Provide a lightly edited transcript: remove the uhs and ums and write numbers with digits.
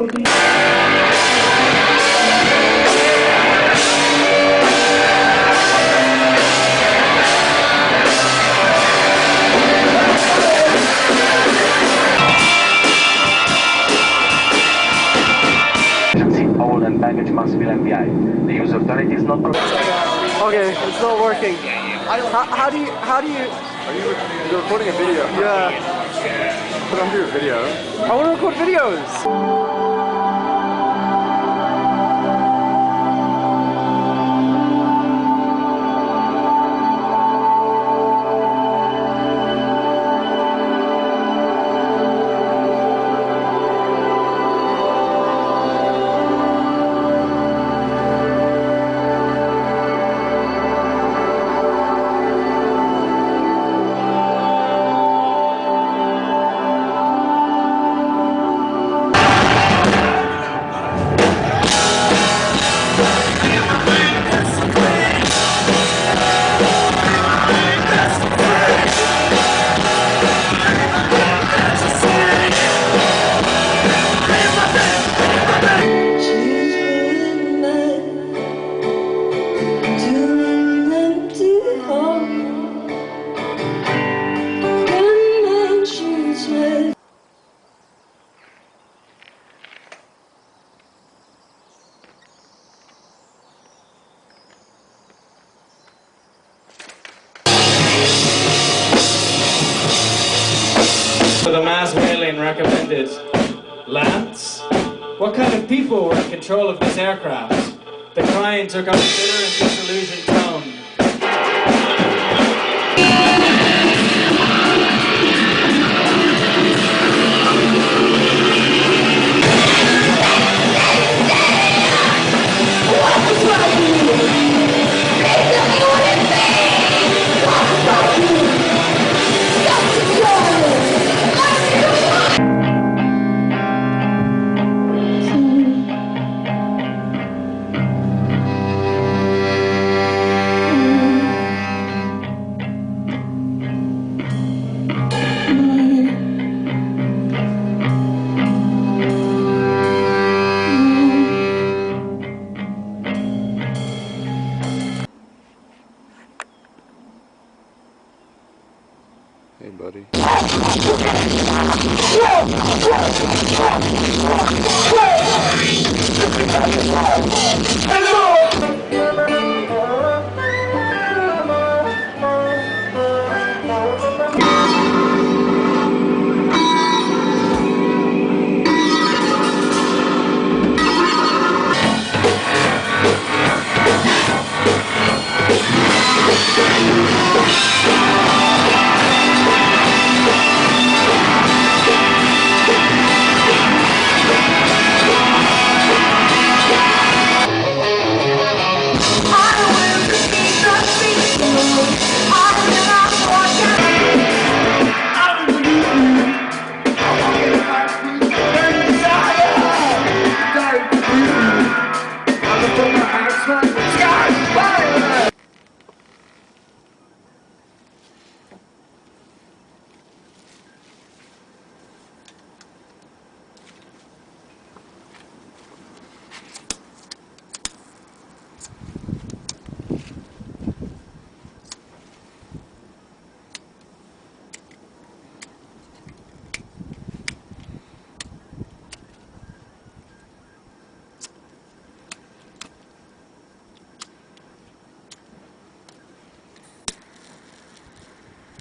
All and baggage must be MVI. The use of turret is not permitted. Okay, it's not working. How do you? You're recording a video. Yeah. But I'm doing a video. I want to record videos. The mass whaling recommended Lance. What kind of people were in control of this aircraft? The Crane took out bitter and disillusioned